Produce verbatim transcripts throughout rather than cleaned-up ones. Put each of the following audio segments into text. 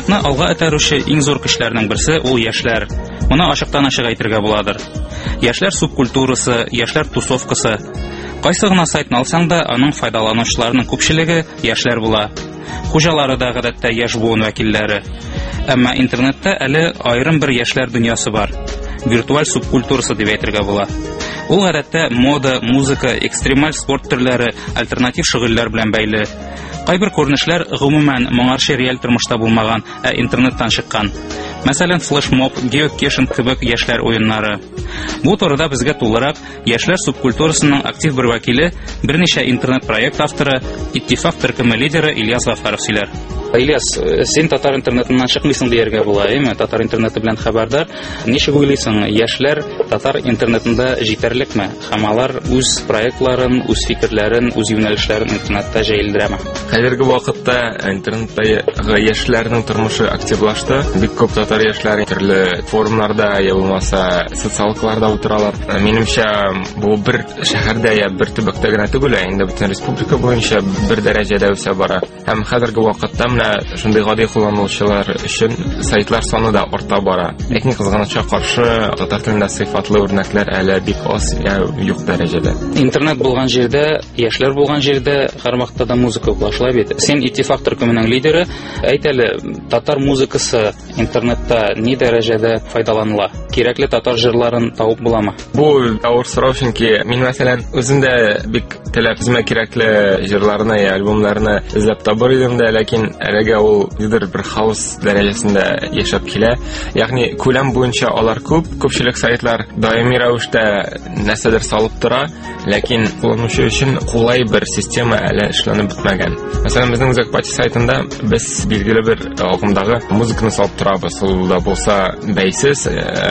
Интернетны алга этәрүче иң зур көчләрнең берсе ул яшьләр. Моны ачыктан-ачык әйтергә буладыр. Яшьләр субкультурасы, яшьләр тусовкасы. Кайсы гына сайтны алсаң да, аның файдаланучыларының күпчелеге яшьләр була. Хуҗалары да гадәттә яшь буын вәкилләре. Әмма интернетта әле аерым бер яшьләр дөньясы бар. Виртуаль субкультурасы дип әйтергә була. Ул гадәттә мода, музыка, экстремаль спорт төрләре, альтернатив шөгыльләр белән бәйле. Кайбер күренешләр гомумән моңарчы реаль тормышта булмаган, ә интернеттан чыккан. Мәсәлән, флешмоб, геокешн кебек яшьләр уеннары. Бу турыда безгә тулырак яшьләр субкультурасының актив бер вәкиле, берничә интернет проект авторы, Иттифак төркеме лидеры Ильяс Гафаров сөйләр. Ильяс, син татар интернетыннан чыкмыйсың дияргә була, әйме? Татар интернеты белән хәбәрдар. Ничек уйлыйсың, яшьләр татар интернетында җитәрлекме? Һәм алар үз проектларын, үз фикерләрен, үз юнәлешләрен интернетта җәелдерәме? Хәзерге вакытта интернеттагы яшьләрнең тормышы активлашты. Бик күп татар яшьләре төрле форумнарда, я булмаса социалкаларда утыралар. Минемчә, бу бер шәһәрдә я бер төбәктә генә түгел, инде бөтен республика буенча бер дәрәҗәдә үсә бара. Һәм хәзерге вакытта менә шундый гади кулланучылар өчен сайтлар саны да арта бара. Ләкин кызганычка каршы татар телендә сыйфатлы үрнәкләр әле бик аз, я юк дәрәҗәдә. Интернет булган җирдә, яшьләр булган җирдә һәр вакытта да музыка була бит. Син Иттифак төркеменең лидеры, әйт әле, татар музыкасы интернетта ни дәрәҗәдә файдаланыла? Кирәкле татар җырларын табып буламы? Бу авыр сорау, чөнки мин мәсәлән үземдә бик теләп үземә кирәкле җырларны, альбомнарны эзләп табыр идем дә, ләкин әлегә ул нидер бер хаос дәрәҗәсендә яшәп килә. Ягъни күләм буенча алар күп, күпчелек сайтлар даими рәвештә нәрсәдер салып тора, ләкин кулланучы өчен кулай бер система әле эшләнеп бетмәгән. Мәсәлән, безнең Закпати сайтында без билгеле бер агымдагы музыканы салып торабыз. Ул да булса бәйсез,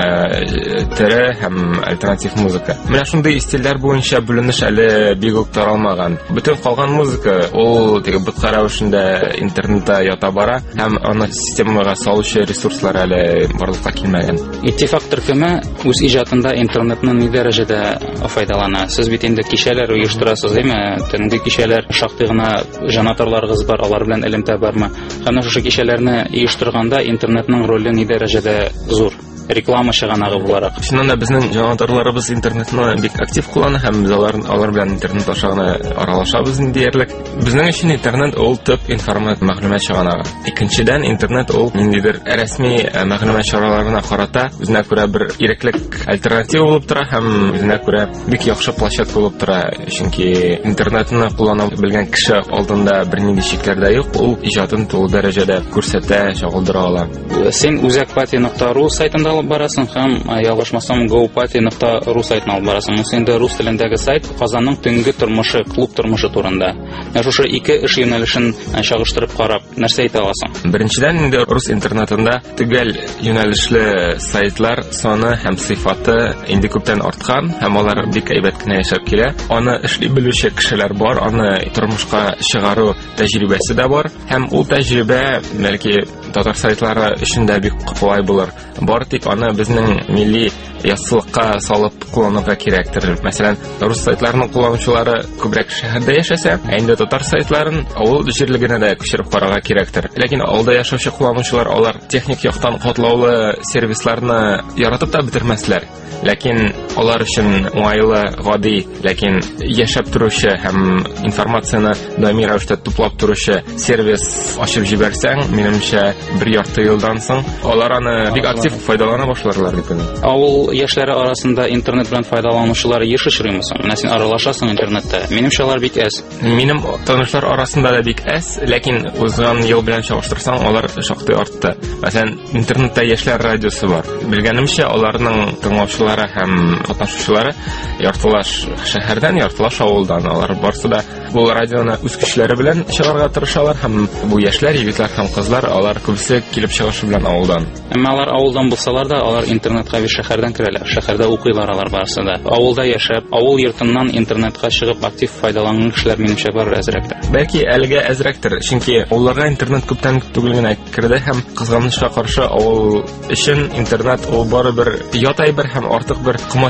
тере һәм альтернатив музыка. Менә шундый стильләр буенча бүленеш әле бик үк таралмаган. Бөтен калган музыка ул теге бутка рәвешендә интернетта ята бара, һәм аны системага салучы ресурслар әле барлыкка килмәгән. Иттифак төркеме үз иҗатында интернетның ни дәрәҗәдә файдалана? Сез бит инде кичәләр оештырасыз, әйме? Төнге кичәләр шактый гына җанатарларыгыз бар, алар белән элемтә бармы? Һәм шушы кичәләрне оештырганда интернетның роле ни дәрәҗәдә зур? Реклама чыганагы буларак. Шуннан да безнең җанатарларыбыз интернетны бик актив куллана һәм без алар алар белән интернет аша гына аралашабыз диярлек. Безнең өчен интернет ул төп информация мәгълүмат чыганагы. Икенчедән, интернет ул ниндидер рәсми мәгълүмат чараларына карата үзенә күрә бер иреклек альтернатива булып тора һәм үзенә күрә бик яхшы площадка булып тора. Чөнки интернетны куллана белгән кеше алдында бернинди шикләр дә юк, ул иҗатын тулы дәрәҗәдә күрсәтә, чагылдыра ала. Син үзакпати нокта ру сайтында алып барасың һәм ялгышмасам гоупати нокта ру сайтына алып барасың. Мосы инде рус телендәге сайт, Казанның төнге тормышы, клуб тормышы турында. Шушы ике эш юнәлешен чагыштырып карап, нәрсә әйтә аласың? Беренчедән, инде рус интернетында төгәл юнәлешле сайтлар саны һәм сыйфаты инде күптән арткан һәм алар бик әйбәт кенә яшәп килә. Аны эшли белүче кешеләр бар, аны тормышка чыгару тәҗрибәсе дә бар һәм ул тәҗрибә бәлки татар сайтлары өчен дә бик кулай булыр. Бар, тик аны безнең милли яссылыкка салып кулланырга кирәктер. Мәсәлән, рус сайтларының кулланучылары күбрәк шәһәрдә яшәсә, инде татар сайтларын авыл җирлегенә дә күчереп карарга кирәктер. Ләкин авылда яшәүче кулланучылар алар техник яктан катлаулы сервисларны яратып та бетермәсләр. Ләкин алар өчен уңайлы, гади, ләкин яшәп торучы һәм информацияны даими рәвештә туплап торучы сервис ачып җибәрсәң, минемчә бер ярты елдан соң алар аны бик актив файдалана башларлар дип уйлыйм. Авыл яшьләре арасында интернет белән файдаланучылар еш очрыймы соң? Менә син аралашасың интернетта. Минемчә алар бик әз. Минем танышлар арасында да бик әз, ләкин узган ел белән чагыштырсаң, алар шактый артты. Мәсәлән, интернетта яшьләр радиосы бар. Белгәнемчә, аларның тыңлаучылары һәм катнашучылары яртылаш шәһәрдән, яртылаш авылдан. Алар барсы да бу радионы үз көчләре белән чыгарга тырышалар һәм бу яшьләр, егетләр һәм кызлар, алар күбесе килеп чыгышы белән авылдан. Әмма алар авылдан булсалар да, алар интернетка бит шәһәрдән керәләр. Шәһәрдә укыйлар алар барысы да. Авылда яшәп, авыл йортыннан интернетка чыгып актив файдаланган кешеләр минемчә бар әзрәктер. Бәлки әлегә әзрәктер, чөнки авылларга интернет күптән түгел генә керде һәм кызганычка каршы авыл өчен интернет ул барыбер ят әйбер һәм артык бер комач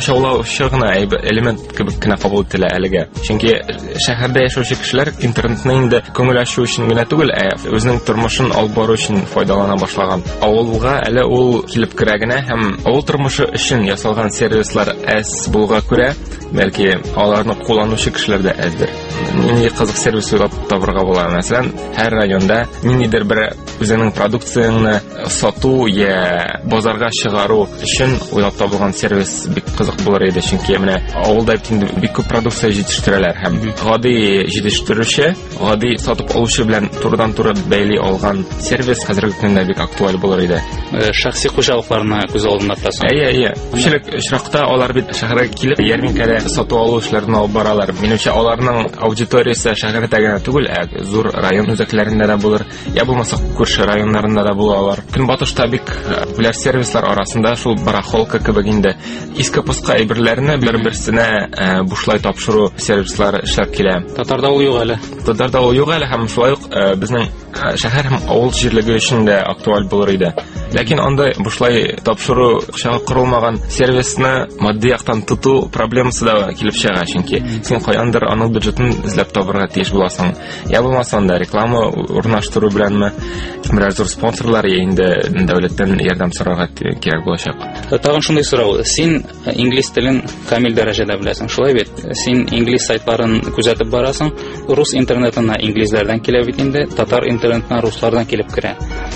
курчаулаучы гына элемент кебек кенә кабул ителә әлегә. Чөнки шәһәрдә яшәүче кешеләр интернетны инде күңел ачу өчен генә түгел, ә үзенең тормышын алып бару өчен файдалана башлаган. Авылга әле ул килеп керә генә һәм авыл тормышы өчен ясалган сервислар әз булуга күрә, бәлки аларны кулланучы кешеләр дә әздер. Нинди кызык сервис уйлап табырга була. Мәсәлән, һәр районда ниндидер бер үзенең продукцияны сату я базарга чыгару өчен уйлап табылган сервис бик кызык булыр иде. Чөнки менә авылда бик күп продукция җитештерәләр һәм гади җитештерүче, гади сатып алучы белән турыдан-туры бәйли алган сервис хәзерге көндә бик актуаль булыр иде. Шәхси хуҗалыкларны күз алдында тотасың. Әйе, әйе. Күпчелек очракта алар бит шәһәргә килеп ярминкәдә сату алу эшләрен алып баралар. Минемчә, аларның аудиториясе шәһәрдә генә түгел, ә зур район үзәкләрендә дә булыр, я булмаса күрше районнарында да булалар. Көнбатышта бик популяр сервислар арасында шул барахолка кебек инде иске-пыска әйберләрне бер-берсенә бушлай тапшыру сервислары эшләп килә. Татарда ул юк әле. Татарда ул юк әле һәм шулай ук безнең шәһәр һәм авыл җирлеге өчен дә актуаль булыр иде. Ләкин анда бушлай тапшыру акчага корылмаган сервисны матди яктан тоту проблемасы да килеп чыга, чөнки син каяндыр аның бюджетын эзләп табырга тиеш буласың. Я булмаса анда реклама урнаштыру беләнме, берәр зур спонсорлар инде дәүләттән ярдәм сорарга кирәк булачак. Тагын шундый сорау. Син инглиз телен камил дәрәҗәдә беләсең, шулай бит? Син инглиз сайтларын күзәтеп барасың, рус интернетына инглизләрдән килә бит инде, татар интернетына руслардан килеп керә.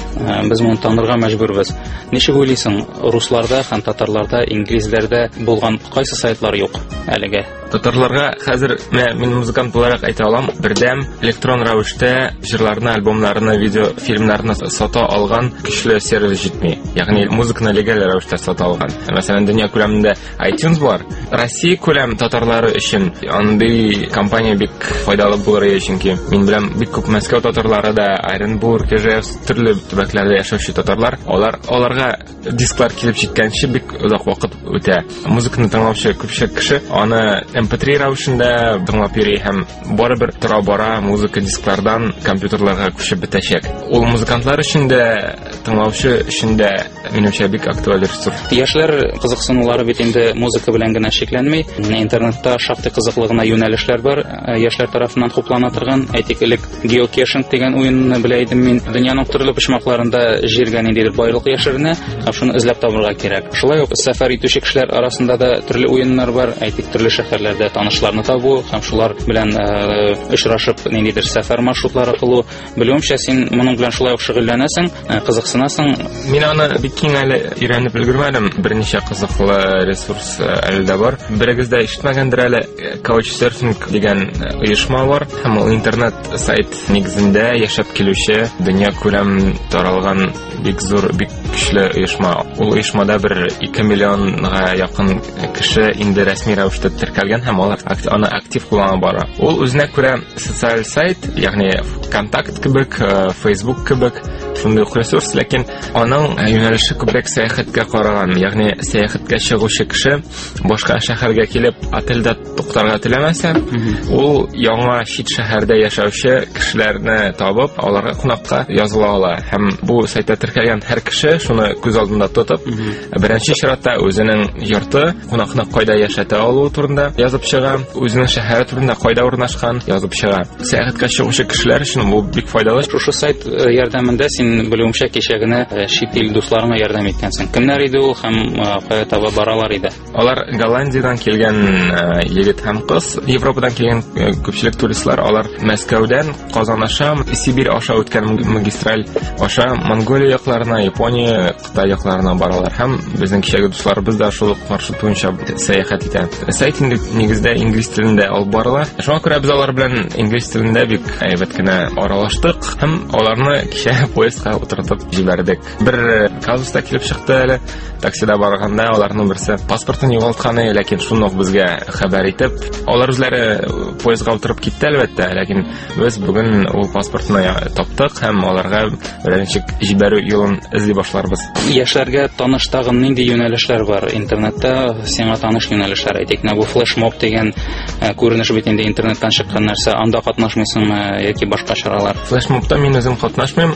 Без моны танырга мәҗбүрбез. Ничек уйлыйсың, русларда һәм татарларда, инглизләрдә булган кайсы сайтлар юк әлегә? Татарларга хәзер мин музыкант буларак әйтә алам, бердәм электрон рәвештә җырларны, альбомнарны, видео фильмнарны сата алган көчле сервис җитми. Ягъни музыканы легаль рәвештә сата алган. Мәсәлән, дөнья күләмендә iTunes бар. Россия күләм татарлары өчен андый компания бик файдалы булыр иде, чөнки мин беләм бик күп Мәскәү татарлары да, Оренбург, Ижевск, төрле төбәкләрдә яшәүче татарлар, алар аларга дисклар килеп җиткәнче бик озак вакыт үтә. Музыканы тыңлаучы күпчелек кеше аны эм пэ три рәвешендә тыңлап йөри һәм барыбер тора-бара музыка дисклардан компьютерларга күчеп бетәчәк. Ул музыкантлар өчен дә, тыңлаучы өчен дә минемчә бик актуаль ресурс. Яшьләр кызыксынулары бит инде музыка белән генә шикләнми. Интернетта шактый кызыклы гына юнәлешләр бар, яшьләр тарафыннан хуплана торган. Әйтик, элек геокешинг дигән уенны белә идем мин. Дөньяның төрле почмакларында җиргә ниндидер байлык яшеренә, һәм шуны эзләп табырга кирәк. Шулай ук сәфәр итүче кешеләр арасында да төрле уеннар бар. Әйтик, төрле шәһәрләрдә танышларны табу һәм шулар белән очрашып ниндидер сәфәр маршрутлары кылу. Белүемчә, син моның белән шулай ук шөгыльләнәсең, кызыксынасың. Мин аны бик киң әле өйрәнеп өлгермәдем. Берничә кызыклы ресурс әле дә бар. Берегез дә ишетмәгәндер әле, Couchsurfing дигән оешма бар. Һәм ул интернет сайт нигезендә яшәп килүче, дөнья күләм таралган бик зур, бик көчле оешма. Ул оешмада бер ике миллионга якын кеше инде рәсми рәвештә теркәлгән һәм алар аны актив куллана бара. Ул үзенә күрә социаль сайт, ягъни Контакт кебек, Facebook кебек шундый ресурс, ләкин аның юнәлеше күбрәк сәяхәткә караган. Ягъни сәяхәткә чыгучы кеше башка шәһәргә килеп отельдә туктарга теләмәсә, ул яңа чит шәһәрдә яшәүче кешеләрне табып, аларга кунакка языла ала. Һәм бу сайтта теркәлгән һәр кеше шуны күз алдында тотып, беренче чиратта үзенең йорты, кунакны кайда яшәтә алу турында язып чыга, үзенең шәһәре турында кайда урнашкан язып чыга. Сәяхәткә чыгучы кешеләр өчен бу бик файдалы. Шушы сайт ярдәмендә син белүемчә кичә генә чит ил дусларыңа ярдәм иткәнсең. Кемнәр иде ул һәм кая таба баралар иде? Алар Голландиядән килгән егет һәм кыз, Европадан килгән күпчелек туристлар. Алар Мәскәүдән Казан аша, Сибирь аша үткән магистраль аша Монголия якларына, Япония, Кытай якларына баралар. Һәм безнең кичәге дусларыбыз да шул маршрут буенча сәяхәт итә. Сайт нигездә инглиз телендә алып барыла. Шуңа күрә без алар белән инглиз телендә бик әйбәт кенә аралаштык һәм аларны кичә поездга утыртып җибәрдек. Бер казуста килеп чыкты әле. Таксида барганда аларның берсе паспортын югалтканы, ләкин шуны ук безгә хәбәр итеп, алар үзләре поездга утырып китте әлбәттә, ләкин без бүген ул паспортны таптык һәм аларга беренче җибәрү юлын эзли башларбыз. Яшьләргә таныш тагын нинди юнәлешләр бар интернетта? Сиңа таныш юнәлешләр әйтик, бу флешмоб дигән күренеш бит инде интернеттан чыккан нәрсә. Анда катнашмыйсыңмы яки башка чаралар? Флешмобта мин үзем катнашмыйм, ләкин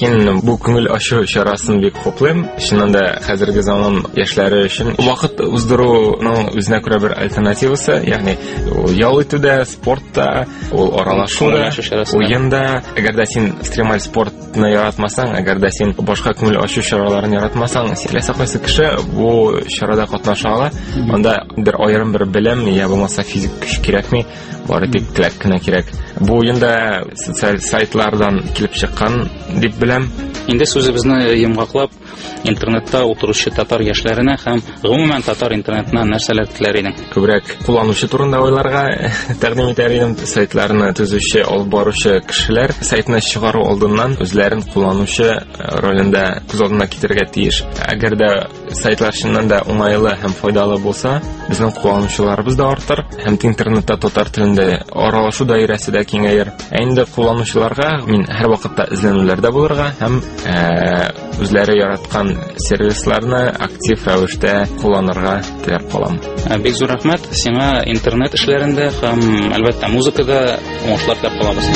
Ләкин бу күңел ачу чарасын бик хуплыйм. Чыннан да хәзерге заман яшьләре өчен вакыт уздыруның үзенә күрә бер альтернативасы, ягъни ял итүдә, спортта, ул аралашуда, уенда. Әгәр дә син экстремаль спортны яратмасаң, әгәр дә син башка күңел ачу чараларын яратмасаң, силәсә кайсы кеше бу чарада катнаша ала, анда бер аерым бер белем, я булмаса физик көч кирәкми, бары тик теләк кенә кирәк. Бу уенда социаль сайтлардан килеп чыккан дип беләм. Инде сүзебезне йомгаклап, интернетта утыручы татар яшьләренә һәм гомумән татар интернетына нәрсәләр теләр идең? Күбрәк кулланучы турында уйларга тәкъдим итәр идем. Сайтларны төзүче, алып баручы кешеләр сайтны чыгару алдыннан үзләрен кулланучы ролендә күз алдына китерергә тиеш. Әгәр дә сайтлар чыннан да уңайлы һәм файдалы булса, безнең кулланучыларыбыз да артыр, һәм интернетта татар телендә аралашу даирәсе дә киңәер. Ә инде кулланучыларга мин һәр вакытта эзләнүләрдә булырга һәм үзләре яраткан сервисларны актив рәвештә кулланырга теләп калам. Бик зур рәхмәт сиңа интернет эшләрендә һәм әлбәттә музыкада уңышлар теләп калабыз.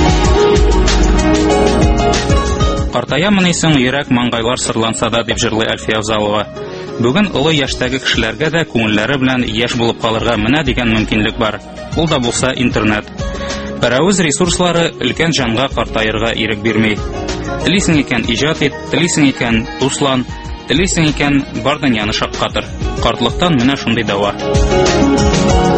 Картаямын исең йөрәк маңгайлар сырланса да дип җырлый Әлфия Авзалова. Бүген олы яшьтәге кешеләргә дә күңелләре белән яшь булып калырга менә дигән мөмкинлек бар. Ул да булса интернет. Берәүз ресурслары өлкән җанга картаерга ирек бирми. Телисең икән иҗат ит, телисең икән дуслан, телисең икән бар дөньяны шаккатыр. Картлыктан менә шундый дава.